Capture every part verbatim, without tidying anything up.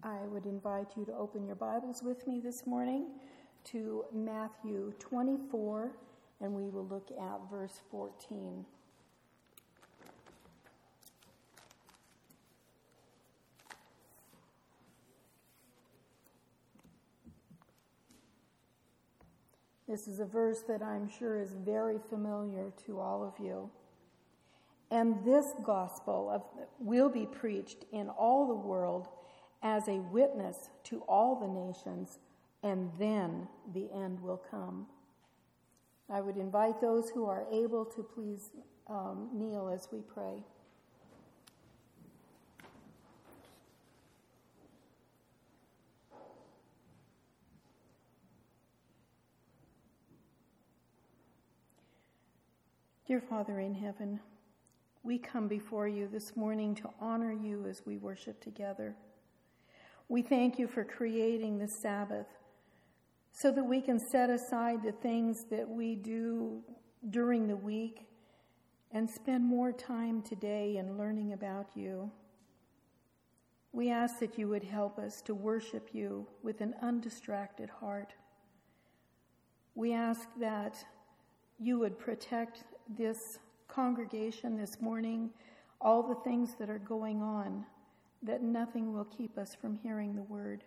I would invite you to open your Bibles with me this morning to Matthew twenty-four, and we will look at verse fourteen. This is a verse that I'm sure is very familiar to all of you. And this gospel of, will be preached in all the world as a witness to all the nations, and then the end will come. I would invite those who are able to please um, kneel as we pray. Dear Father in heaven, we come before you this morning to honor you as we worship together. We thank you for creating the Sabbath so that we can set aside the things that we do during the week and spend more time today in learning about you. We ask that you would help us to worship you with an undistracted heart. We ask that you would protect this congregation this morning, all the things that are going on, that nothing will keep us from hearing the word.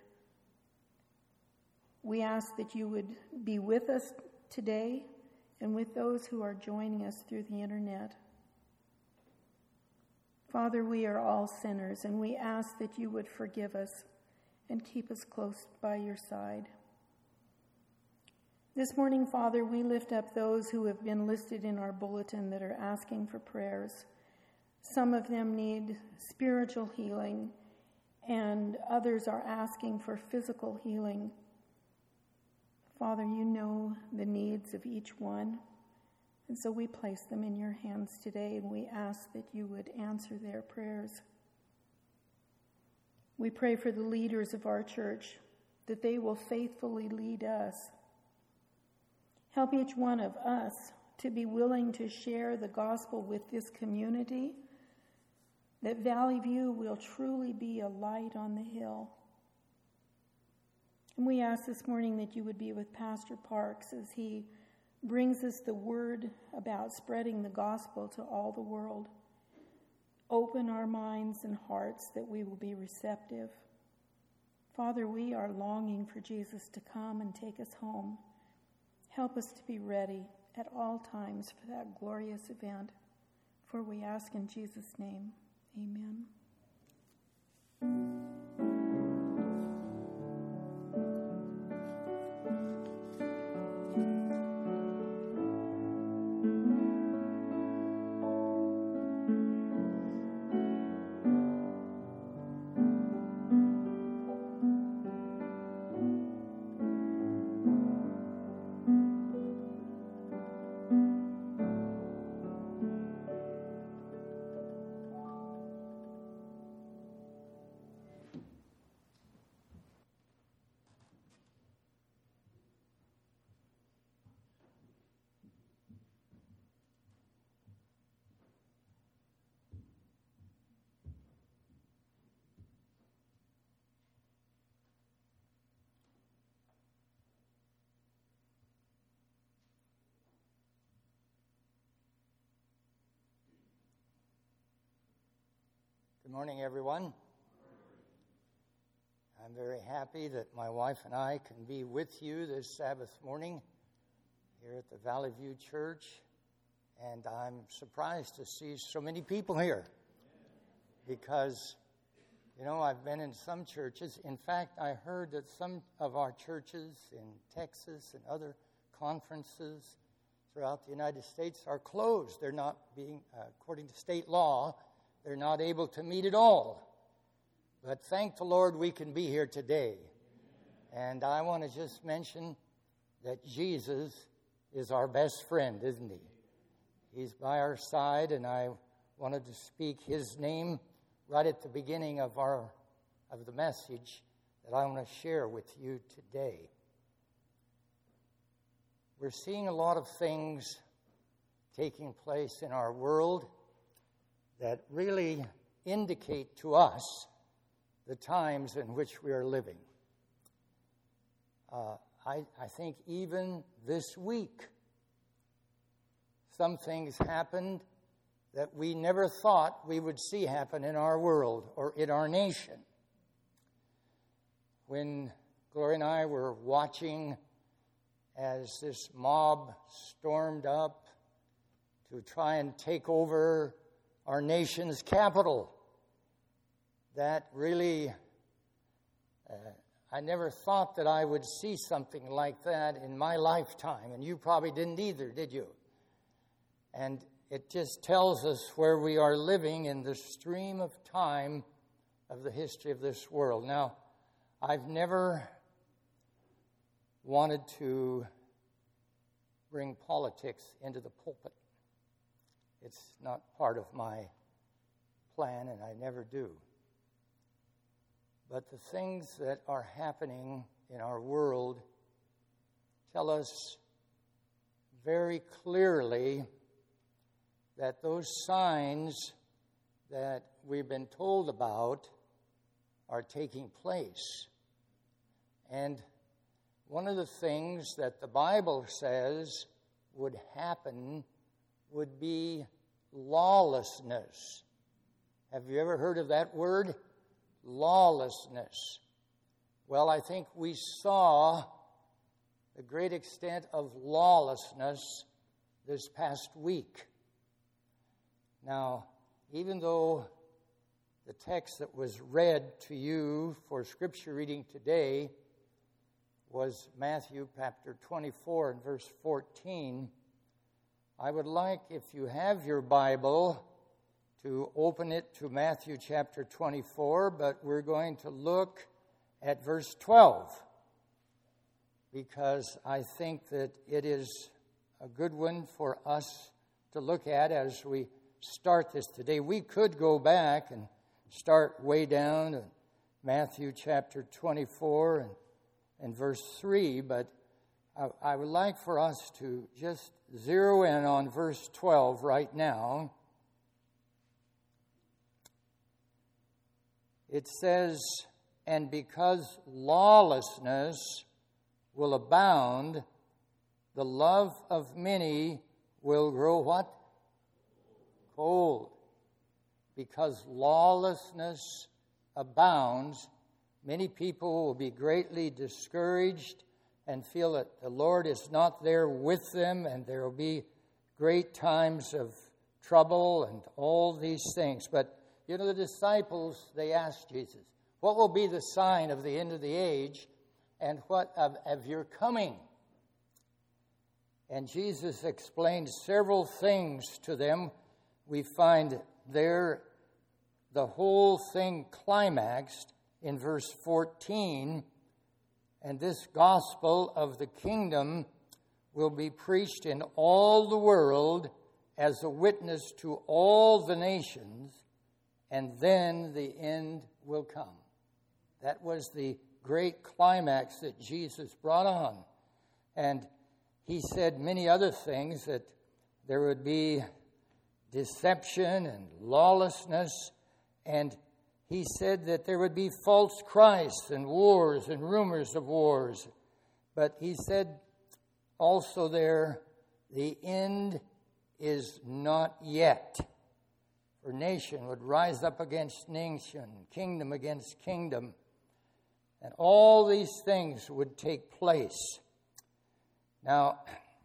We ask that you would be with us today and with those who are joining us through the internet. Father, we are all sinners, and we ask that you would forgive us and keep us close by your side. This morning, Father, we lift up those who have been listed in our bulletin that are asking for prayers. Some of them need spiritual healing, and others are asking for physical healing. Father, you know the needs of each one, and so we place them in your hands today, and we ask that you would answer their prayers. We pray for the leaders of our church, that they will faithfully lead us. Help each one of us to be willing to share the gospel with this community, that Valley View will truly be a light on the hill. And we ask this morning that you would be with Pastor Parks as he brings us the word about spreading the gospel to all the world. Open our minds and hearts that we will be receptive. Father, we are longing for Jesus to come and take us home. Help us to be ready at all times for that glorious event. For we ask in Jesus' name, amen. Good morning, everyone. I'm very happy that my wife and I can be with you this Sabbath morning here at the Valley View Church, and I'm surprised to see so many people here because, you know, I've been in some churches. In fact, I heard that some of our churches in Texas and other conferences throughout the United States are closed. They're not being, uh, according to state law, they're not able to meet at all. But thank the Lord we can be here today. And I want to just mention that Jesus is our best friend, isn't he? He's by our side, and I wanted to speak his name right at the beginning of our of the message that I want to share with you today. We're seeing a lot of things taking place in our world that really indicate to us the times in which we are living. Uh, I, I think even this week, some things happened that we never thought we would see happen in our world or in our nation. When Gloria and I were watching as this mob stormed up to try and take over our nation's capital, that really, uh, I never thought that I would see something like that in my lifetime, and you probably didn't either, did you? And it just tells us where we are living in the stream of time of the history of this world. Now, I've never wanted to bring politics into the pulpit. It's not part of my plan, and I never do. But the things that are happening in our world tell us very clearly that those signs that we've been told about are taking place. And one of the things that the Bible says would happen would be lawlessness. Have you ever heard of that word? Lawlessness. Well, I think we saw the great extent of lawlessness this past week. Now, even though the text that was read to you for scripture reading today was Matthew chapter twenty-four and verse fourteen, I would like, if you have your Bible, to open it to Matthew chapter twenty-four, but we're going to look at verse twelve, because I think that it is a good one for us to look at as we start this today. We could go back and start way down in Matthew chapter twenty-four and, and verse three, but I, I would like for us to just zero in on verse twelve right now. It says, "And because lawlessness will abound, the love of many will grow" what? Cold. Because lawlessness abounds, many people will be greatly discouraged and feel that the Lord is not there with them, and there will be great times of trouble and all these things. But, you know, the disciples, they asked Jesus, what will be the sign of the end of the age, and what of, of your coming? And Jesus explained several things to them. We find there the whole thing climaxed in verse fourteen, "And this gospel of the kingdom will be preached in all the world as a witness to all the nations, and then the end will come." That was the great climax that Jesus brought on. And he said many other things, that there would be deception and lawlessness, and he said that there would be false Christs and wars and rumors of wars. But he said also there, the end is not yet. For nation would rise up against nation, kingdom against kingdom, and all these things would take place. Now,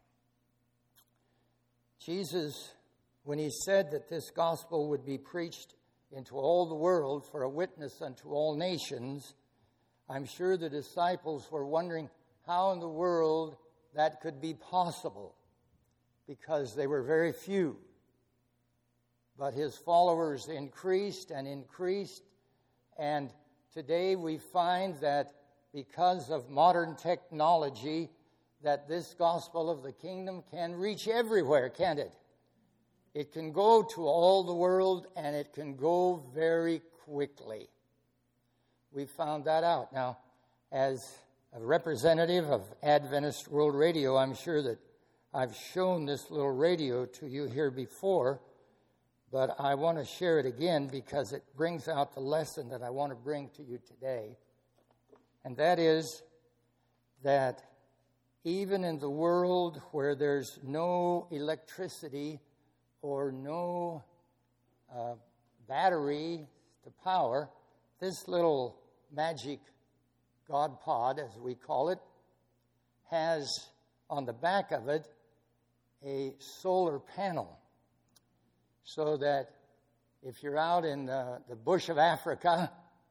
Jesus, when he said that this gospel would be preached into all the world for a witness unto all nations, I'm sure the disciples were wondering how in the world that could be possible, because they were very few. But his followers increased and increased, and today we find that because of modern technology, that this gospel of the kingdom can reach everywhere, can't it? It can go to all the world, and it can go very quickly. We found that out. Now, as a representative of Adventist World Radio, I'm sure that I've shown this little radio to you here before, but I want to share it again because it brings out the lesson that I want to bring to you today. And that is that even in the world where there's no electricity or no uh, battery to power, this little magic God pod, as we call it, has on the back of it a solar panel, so that if you're out in the, the bush of Africa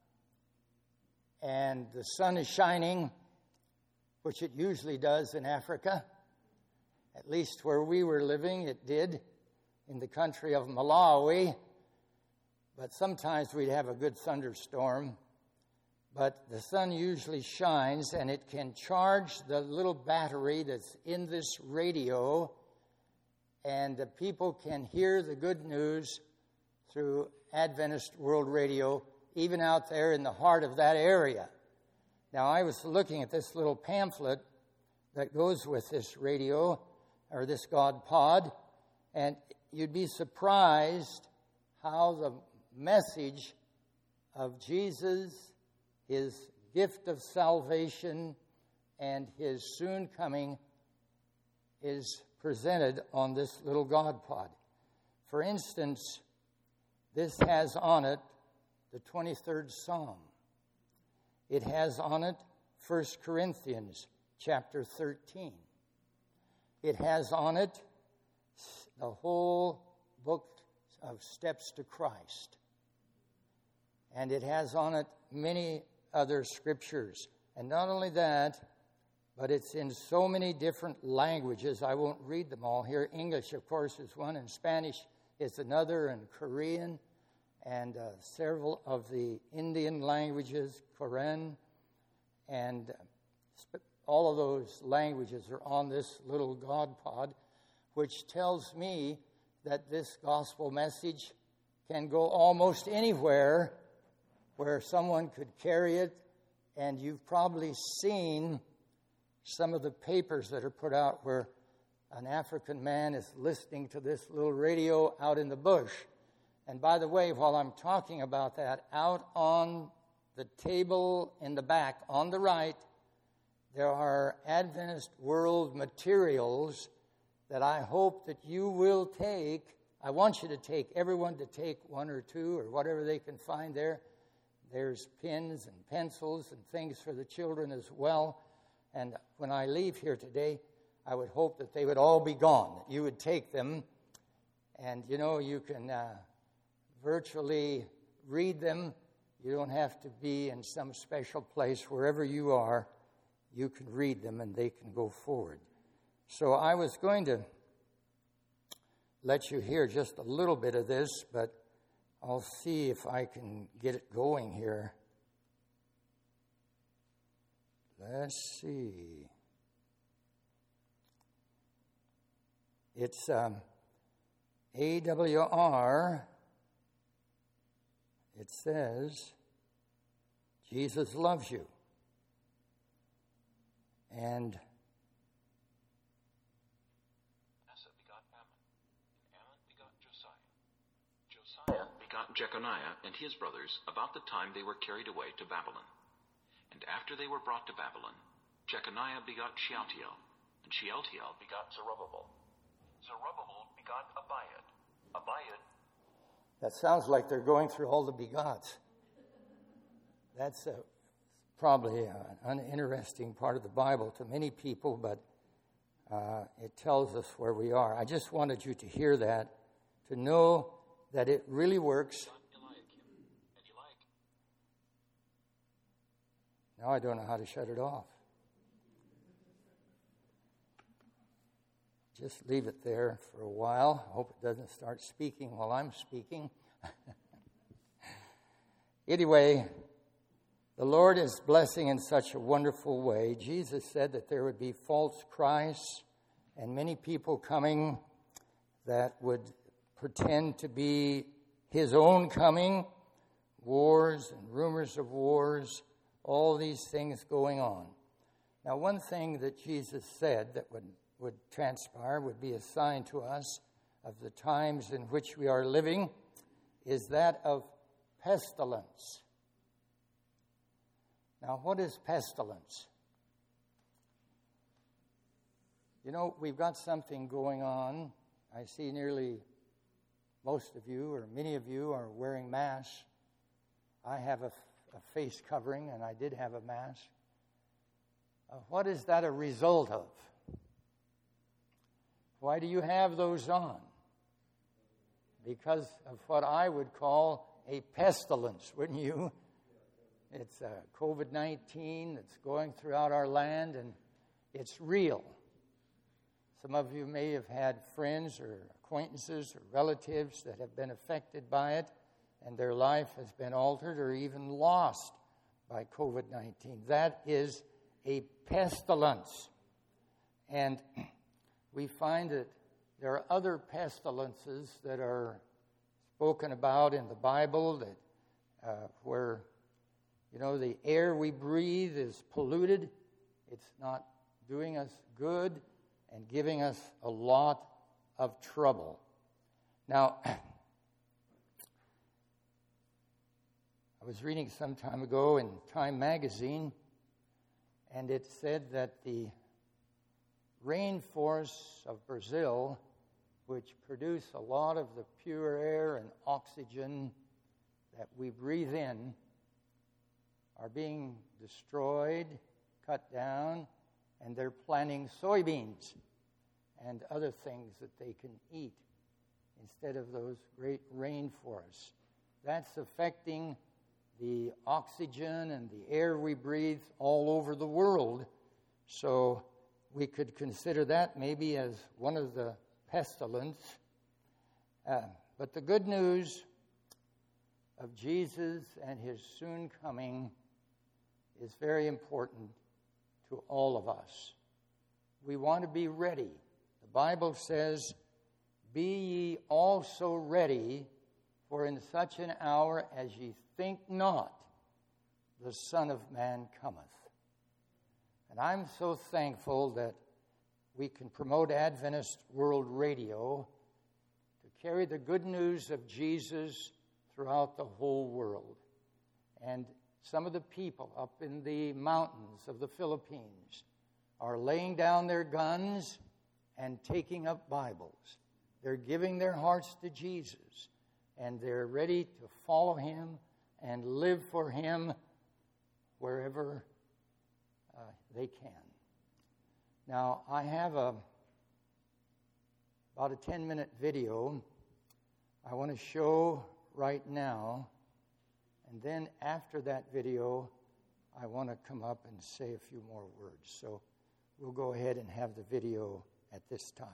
and the sun is shining, which it usually does in Africa, at least where we were living, it did in the country of Malawi, but sometimes we'd have a good thunderstorm. But the sun usually shines, and it can charge the little battery that's in this radio, and the people can hear the good news through Adventist World Radio, even out there in the heart of that area. Now, I was looking at this little pamphlet that goes with this radio, or this God pod, and you'd be surprised how the message of Jesus, his gift of salvation, and his soon coming is presented on this little God pod. For instance, this has on it the twenty-third Psalm. It has on it First Corinthians chapter thirteen. It has on it the whole book of Steps to Christ. And it has on it many other scriptures. And not only that, but it's in so many different languages. I won't read them all here. English, of course, is one, and Spanish is another, and Korean, and uh, several of the Indian languages, Korean, and uh, all of those languages are on this little God pod, which tells me that this gospel message can go almost anywhere where someone could carry it. And you've probably seen some of the papers that are put out where an African man is listening to this little radio out in the bush. And by the way, while I'm talking about that, out on the table in the back on the right, there are Adventist World materials that I hope that you will take. I want you to take, everyone to take one or two or whatever they can find there. There's pens and pencils and things for the children as well. And when I leave here today, I would hope that they would all be gone, that you would take them. And, you know, you can uh, virtually read them. You don't have to be in some special place. Wherever you are, you can read them and they can go forward. So I was going to let you hear just a little bit of this, but I'll see if I can get it going here. Let's see. It's um, A W R. It says, Jesus loves you. And begot Jeconiah and his brothers about the time they were carried away to Babylon. And after they were brought to Babylon, Jeconiah begot Shealtiel, and Shealtiel begot Zerubbabel. Zerubbabel begot Abiud. Abiud. That sounds like they're going through all the begots. That's a, probably an uninteresting part of the Bible to many people, but uh, it tells us where we are. I just wanted you to hear that, to know that it really works. Now I don't know how to shut it off. Just leave it there for a while. I hope it doesn't start speaking while I'm speaking. Anyway, the Lord is blessing in such a wonderful way. Jesus said that there would be false Christs and many people coming that would pretend to be his own coming, wars and rumors of wars, all these things going on. Now, one thing that Jesus said that would, would transpire, would be a sign to us, of the times in which we are living is that of pestilence. Now, what is pestilence? You know, we've got something going on. I see nearly most of you, or many of you, are wearing masks. I have a, a face covering, and I did have a mask. Uh, what is that a result of? Why do you have those on? Because of what I would call a pestilence, wouldn't you? It's uh, covid nineteen that's going throughout our land, and it's real. Some of you may have had friends or acquaintances or relatives that have been affected by it, and their life has been altered or even lost by covid nineteen. That is a pestilence. And we find that there are other pestilences that are spoken about in the Bible that uh, where, you know, the air we breathe is polluted. It's not doing us good and giving us a lot of trouble. Now, I was reading some time ago in Time magazine, and it said that the rainforests of Brazil, which produce a lot of the pure air and oxygen that we breathe in, are being destroyed, cut down, and they're planting soybeans and other things that they can eat instead of those great rainforests. That's affecting the oxygen and the air we breathe all over the world. So we could consider that maybe as one of the pestilence. Uh, but the good news of Jesus and his soon coming is very important to all of us. We want to be ready. The Bible says, "Be ye also ready, for in such an hour as ye think not, the Son of Man cometh." And I'm so thankful that we can promote Adventist World Radio to carry the good news of Jesus throughout the whole world. And some of the people up in the mountains of the Philippines are laying down their guns and taking up Bibles. They're giving their hearts to Jesus, and they're ready to follow him and live for him wherever uh, they can. Now, I have a about a ten-minute video I want to show right now. And then after that video, I want to come up and say a few more words. So we'll go ahead and have the video at this time.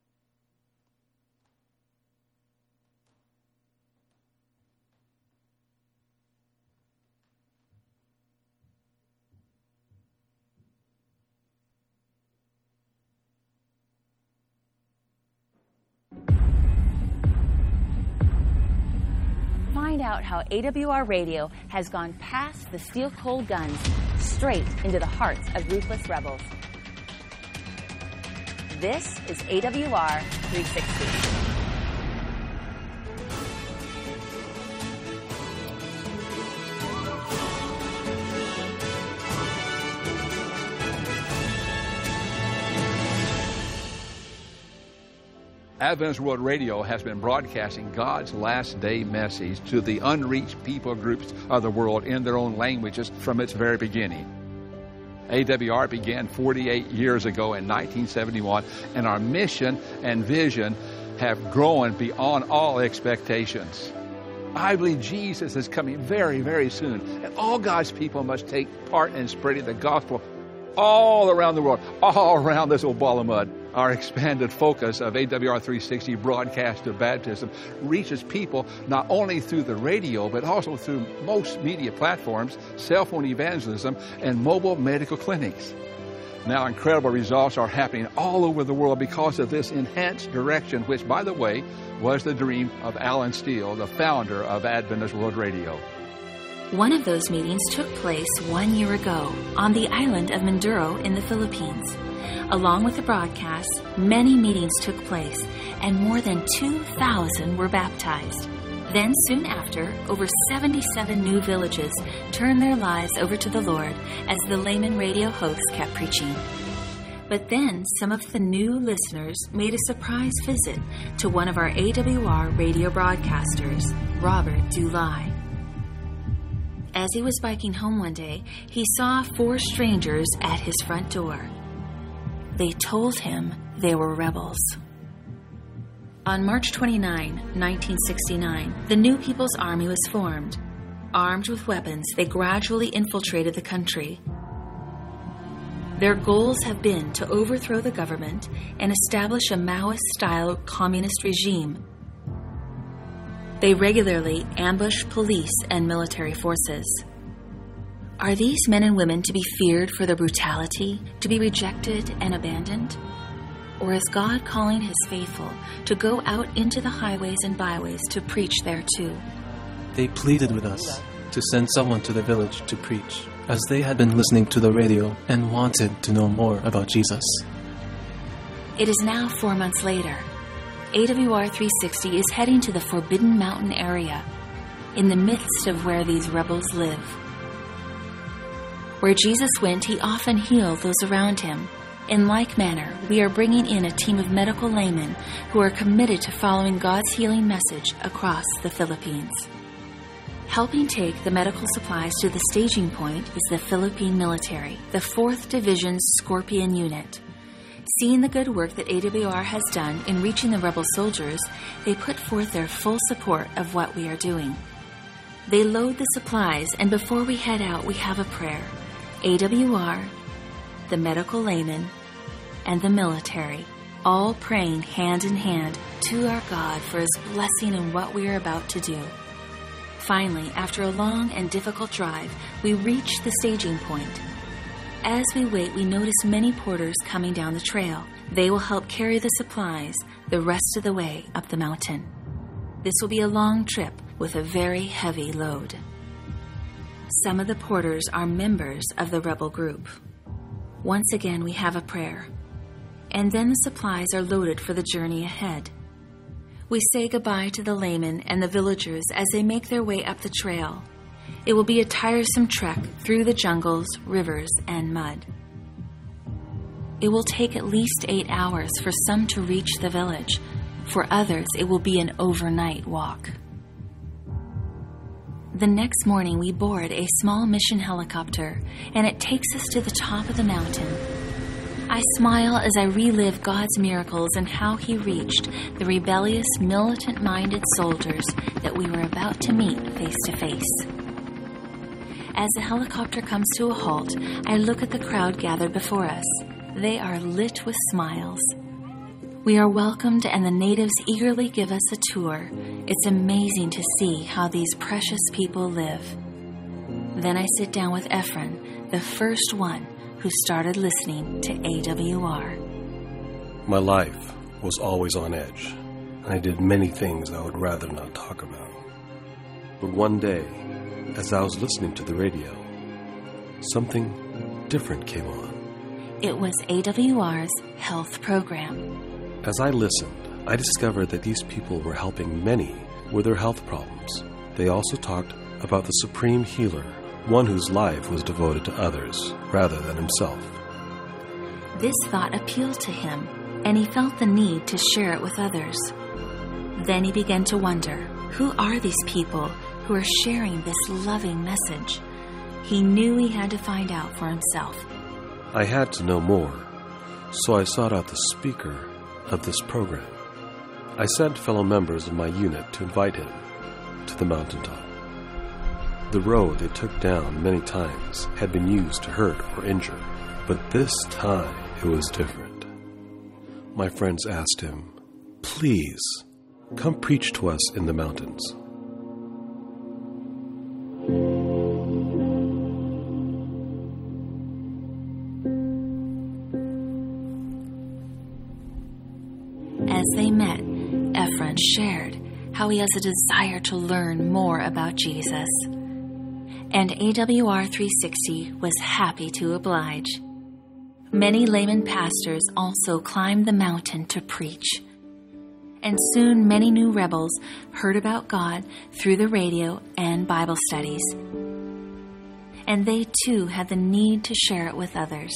Find out how A W R Radio has gone past the steel-cold guns, straight into the hearts of ruthless rebels. This is A W R three sixty. Adventist World Radio has been broadcasting God's last day message to the unreached people groups of the world in their own languages from its very beginning. A W R began forty-eight years ago in nineteen seventy-one, and our mission and vision have grown beyond all expectations. I believe Jesus is coming very, very soon, and all God's people must take part in spreading the gospel all around the world, all around this old ball of mud. Our expanded focus of A W R three sixty broadcast of baptism reaches people not only through the radio, but also through most media platforms, cell phone evangelism, and mobile medical clinics. Now, incredible results are happening all over the world because of this enhanced direction, which, by the way, was the dream of Alan Steele, the founder of Adventist World Radio. One of those meetings took place one year ago on the island of Mindoro in the Philippines. Along with the broadcast, many meetings took place, and more than two thousand were baptized. Then soon after, over seventy-seven new villages turned their lives over to the Lord as the layman radio host kept preaching. But then some of the new listeners made a surprise visit to one of our A W R radio broadcasters, Robert Dulai. As he was biking home one day, he saw four strangers at his front door. They told him they were rebels. On March twenty-ninth, nineteen sixty-nine, the New People's Army was formed. Armed with weapons, they gradually infiltrated the country. Their goals have been to overthrow the government and establish a Maoist-style communist regime. They regularly ambush police and military forces. Are these men and women to be feared for their brutality, to be rejected and abandoned? Or is God calling his faithful to go out into the highways and byways to preach there too? They pleaded with us to send someone to the village to preach, as they had been listening to the radio and wanted to know more about Jesus. It is now four months later. A W R three sixty is heading to the Forbidden Mountain area, in the midst of where these rebels live. Where Jesus went, he often healed those around him. In like manner, we are bringing in a team of medical laymen who are committed to following God's healing message across the Philippines. Helping take the medical supplies to the staging point is the Philippine military, the fourth Division Scorpion Unit. Seeing the good work that A W R has done in reaching the rebel soldiers, they put forth their full support of what we are doing. They load the supplies, and before we head out, we have a prayer. A W R, the medical laymen, and the military, all praying hand in hand to our God for his blessing in what we are about to do. Finally, after a long and difficult drive, we reach the staging point. As we wait, we notice many porters coming down the trail. They will help carry the supplies the rest of the way up the mountain. This will be a long trip with a very heavy load. Some of the porters are members of the rebel group. Once again, we have a prayer. And then the supplies are loaded for the journey ahead. We say goodbye to the laymen and the villagers as they make their way up the trail. It will be a tiresome trek through the jungles, rivers, and mud. It will take at least eight hours for some to reach the village. For others, it will be an overnight walk. The next morning, we board a small mission helicopter, and it takes us to the top of the mountain. I smile as I relive God's miracles and how he reached the rebellious, militant-minded soldiers that we were about to meet face to face. As the helicopter comes to a halt, I look at the crowd gathered before us. They are lit with smiles. We are welcomed, and the natives eagerly give us a tour. It's amazing to see how these precious people live. Then I sit down with Ephraim, the first one who started listening to A W R. My life was always on edge, and I did many things I would rather not talk about. But one day, as I was listening to the radio, something different came on. It was A W R's health program. As I listened, I discovered that these people were helping many with their health problems. They also talked about the supreme healer, one whose life was devoted to others rather than himself. This thought appealed to him, and he felt the need to share it with others. Then he began to wonder, who are these people who are sharing this loving message? He knew he had to find out for himself. I had to know more, so I sought out the speaker of this program. I sent fellow members of my unit to invite him to the mountaintop. The road they took down many times had been used to hurt or injure, but this time it was different. My friends asked him, "Please, come preach to us in the mountains." As they met, Ephraim shared how he has a desire to learn more about Jesus. and A W R three sixty was happy to oblige. Many layman pastors also climbed the mountain to preach. And soon many new rebels heard about God through the radio and Bible studies. And they too had the need to share it with others.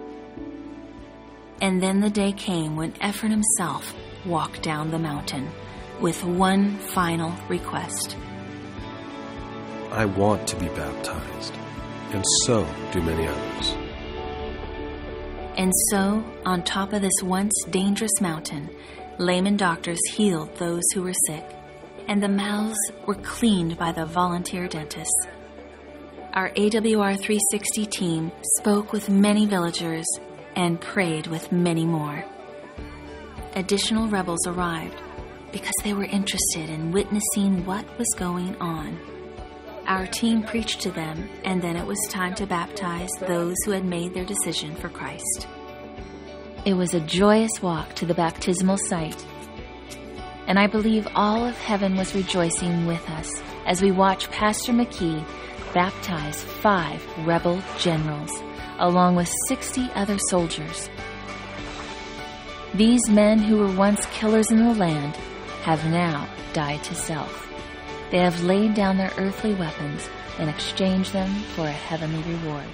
And then the day came when Ephraim himself walked down the mountain with one final request. I want to be baptized, and so do many others. And so, on top of this once dangerous mountain, layman doctors healed those who were sick, and the mouths were cleaned by the volunteer dentists. Our A W R three sixty team spoke with many villagers and prayed with many more. Additional rebels arrived because they were interested in witnessing what was going on. Our team preached to them, and then it was time to baptize those who had made their decision for Christ. It was a joyous walk to the baptismal site, and I believe all of heaven was rejoicing with us as we watched Pastor McKee baptize five rebel generals, along with sixty other soldiers. These men who were once killers in the land have now died to self. They have laid down their earthly weapons and exchanged them for a heavenly reward.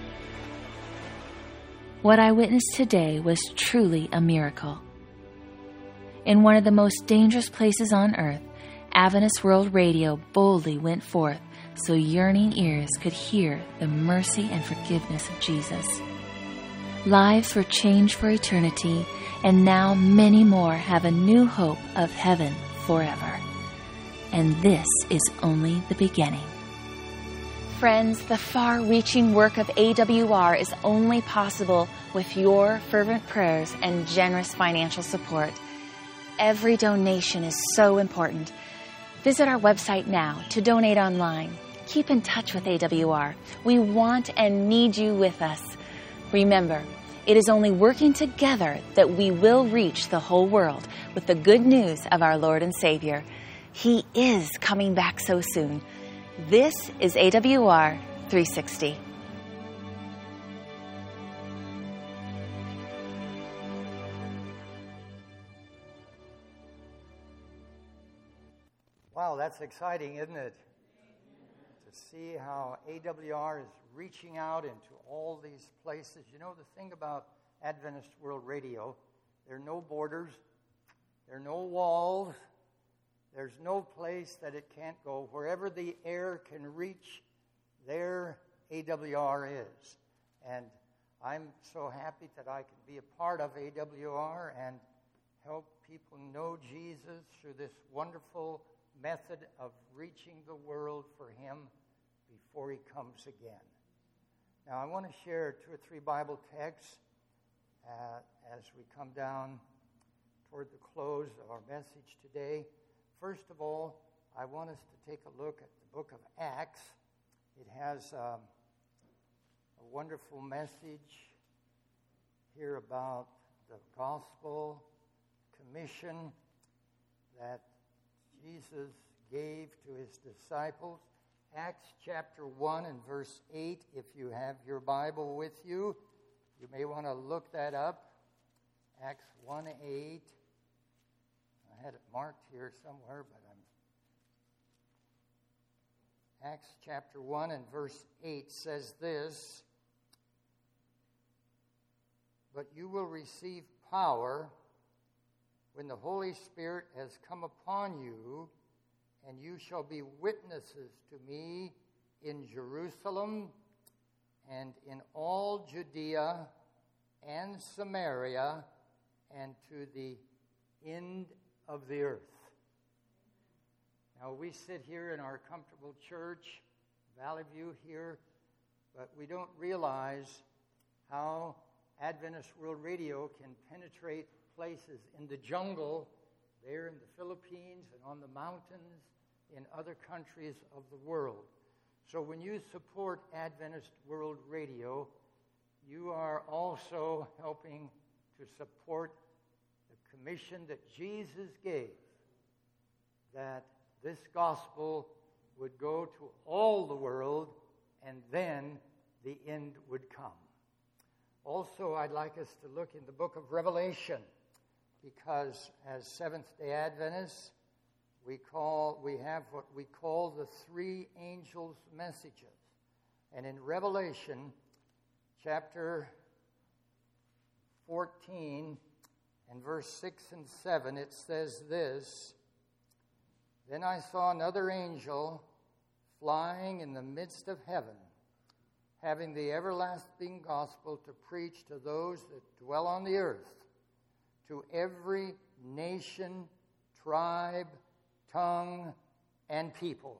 What I witnessed today was truly a miracle. In one of the most dangerous places on earth, Adventist World Radio boldly went forth so yearning ears could hear the mercy and forgiveness of Jesus. Lives were changed for eternity, and now many more have a new hope of heaven forever. And this is only the beginning. Friends, the far-reaching work of A W R is only possible with your fervent prayers and generous financial support. Every donation is so important. Visit our website now to donate online. Keep in touch with A W R. We want and need you with us. Remember, it is only working together that we will reach the whole world with the good news of our Lord and Savior. He is coming back so soon. This is A W R three sixty. Wow, that's exciting, isn't it? To see how A W R is reaching out into all these places. You know, the thing about Adventist World Radio, there are no borders, there are no walls. There's no place that it can't go. Wherever the air can reach, there A W R is. And I'm so happy that I can be a part of A W R and help people know Jesus through this wonderful method of reaching the world for Him before He comes again. Now, I want to share two or three Bible texts uh, as we come down toward the close of our message today. First of all, I want us to take a look at the book of Acts. It has um, a wonderful message here about the gospel commission that Jesus gave to His disciples. Acts chapter one and verse eight, if you have your Bible with you, you may want to look that up. Acts one eight. I had it marked here somewhere, but I'm... Acts chapter one and verse eight says this, "But you will receive power when the Holy Spirit has come upon you, and you shall be witnesses to me in Jerusalem and in all Judea and Samaria and to the end of the earth." Now, we sit here in our comfortable church, Valley View here, but we don't realize how Adventist World Radio can penetrate places in the jungle, there in the Philippines and on the mountains, in other countries of the world. So when you support Adventist World Radio, you are also helping to support the commission that Jesus gave, that this gospel would go to all the world then the end would come. Also, I'd like us to look in the book of Revelation, because as Seventh-day Adventists, we call we have what we call the three angels' messages. And in Revelation chapter fourteen and verse six and seven, it says this: "Then I saw another angel flying in the midst of heaven, having the everlasting gospel to preach to those that dwell on the earth, to every nation, tribe, tongue, and people."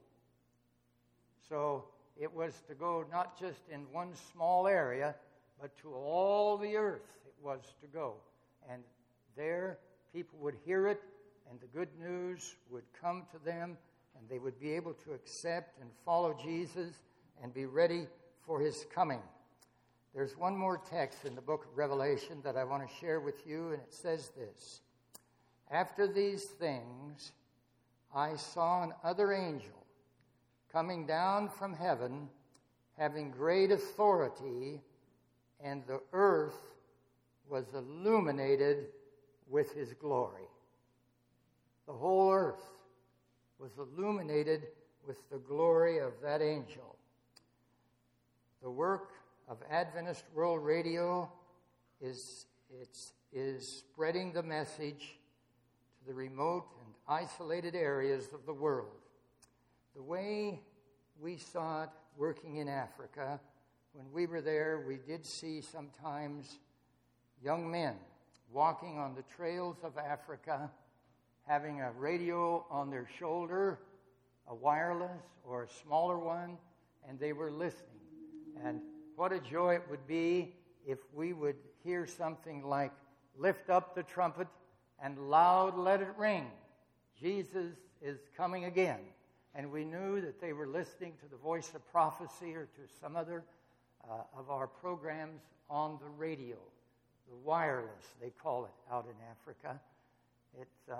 So it was to go not just in one small area, but to all the earth it was to go. And there people would hear it, and the good news would come to them, and they would be able to accept and follow Jesus and be ready for his coming. There's one more text in the book of Revelation that I want to share with you, and it says this: "After these things, I saw another angel coming down from heaven, having great authority, and the earth was illuminated with his glory." The whole earth was illuminated with the glory of that angel. The work of Adventist World Radio is it's, is spreading the message to the remote and isolated areas of the world. The way we saw it working in Africa, when we were there, we did see sometimes young men walking on the trails of Africa, having a radio on their shoulder, a wireless or a smaller one, and they were listening. And what a joy it would be if we would hear something like, "Lift up the trumpet and loud let it ring. Jesus is coming again." And we knew that they were listening to the voice of prophecy or to some other uh, of our programs on the radio. The wireless, they call it out in Africa. It uh,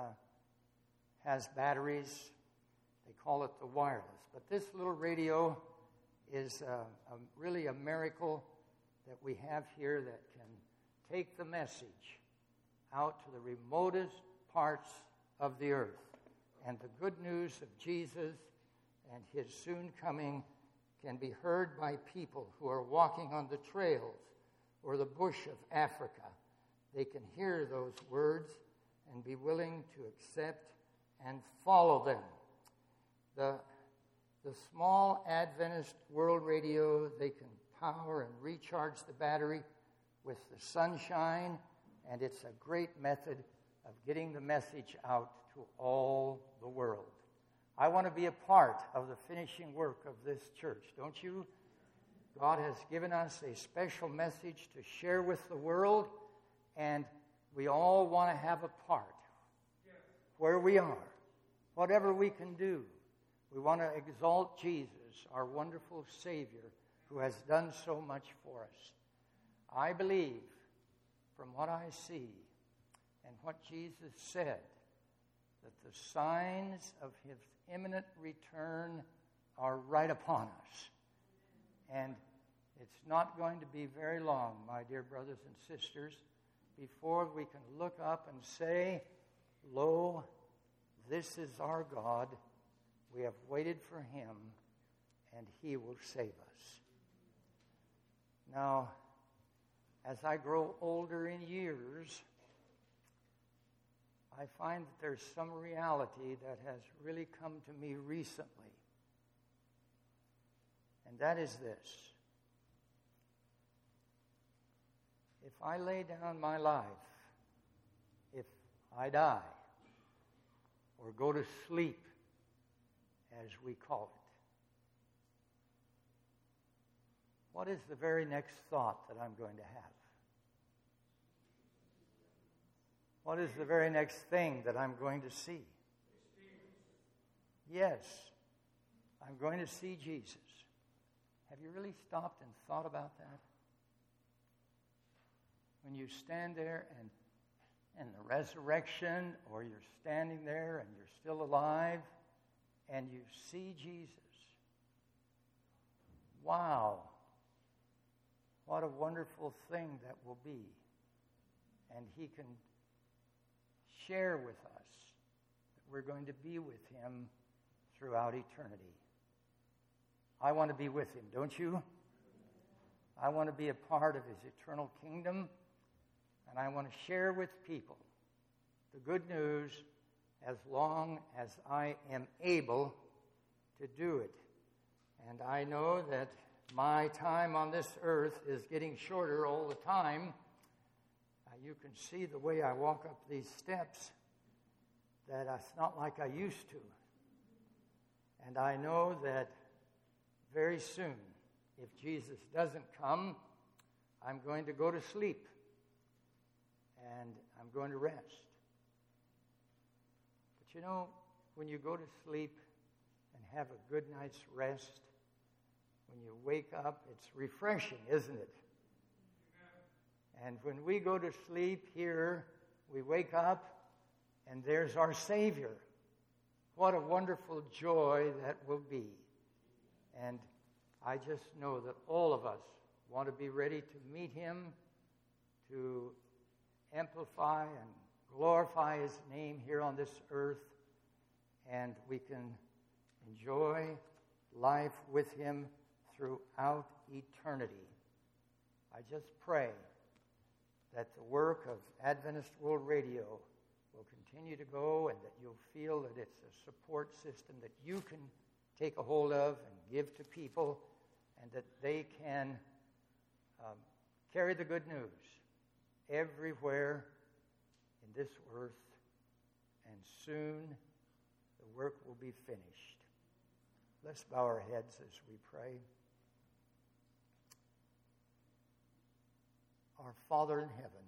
has batteries. They call it the wireless. But this little radio is uh, a, really a miracle that we have here that can take the message out to the remotest parts of the earth. And the good news of Jesus and his soon coming can be heard by people who are walking on the trails or the bush of Africa. They can hear those words and be willing to accept and follow them. The, the small Adventist World Radio, they can power and recharge the battery with the sunshine, and it's a great method of getting the message out to all the world. I want to be a part of the finishing work of this church, don't you? God has given us a special message to share with the world, and we all want to have a part where we are, whatever we can do. We want to exalt Jesus, our wonderful Savior, who has done so much for us. I believe, from what I see and what Jesus said, that the signs of his imminent return are right upon us. And it's not going to be very long, my dear brothers and sisters, before we can look up and say, "Lo, this is our God. We have waited for him, and he will save us." Now, as I grow older in years, I find that there's some reality that has really come to me recently. And that is this: if I lay down my life, if I die, or go to sleep, as we call it, what is the very next thought that I'm going to have? What is the very next thing that I'm going to see? Yes, I'm going to see Jesus. Have you really stopped and thought about that? When you stand there and in the resurrection, or you're standing there and you're still alive, and you see Jesus, wow, what a wonderful thing that will be. And he can share with us that we're going to be with him throughout eternity. I want to be with him, don't you? I want to be a part of his eternal kingdom, and I want to share with people the good news as long as I am able to do it. And I know that my time on this earth is getting shorter all the time. Uh, you can see the way I walk up these steps that it's not like I used to. And I know that very soon, if Jesus doesn't come, I'm going to go to sleep and I'm going to rest. But you know, when you go to sleep and have a good night's rest, when you wake up, it's refreshing, isn't it? And when we go to sleep here, we wake up and there's our Savior. What a wonderful joy that will be. And I just know that all of us want to be ready to meet him, to amplify and glorify his name here on this earth, and we can enjoy life with him throughout eternity. I just pray that the work of Adventist World Radio will continue to go, and that you'll feel that it's a support system that you can take a hold of and give to people, and that they can um, carry the good news everywhere in this earth, and soon the work will be finished. Let's bow our heads as we pray. Our Father in heaven,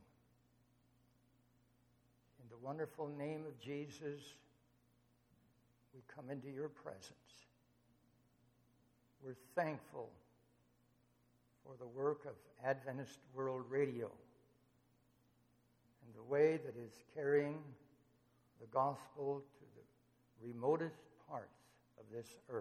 in the wonderful name of Jesus, we come into your presence. We're thankful for the work of Adventist World Radio and the way that is carrying the gospel to the remotest parts of this earth.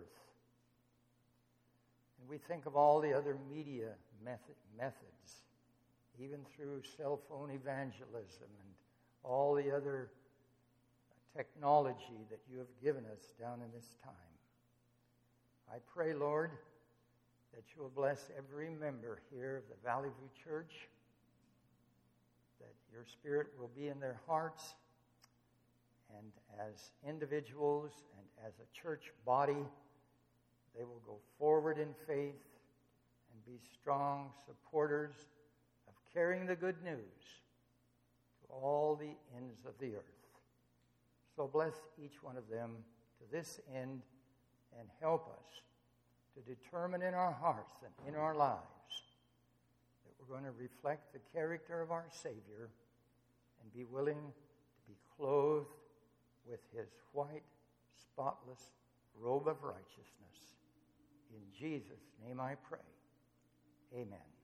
And we think of all the other media method, methods, even through cell phone evangelism and all the other technology that you have given us down in this time. I pray, Lord, that you will bless every member here of the Valley View Church, that your Spirit will be in their hearts, and as individuals and as a church body, they will go forward in faith and be strong supporters of carrying the good news to all the ends of the earth. So bless each one of them to this end, and help us to determine in our hearts and in our lives that we're going to reflect the character of our Savior and be willing to be clothed with his white, spotless robe of righteousness. In Jesus' name I pray. Amen.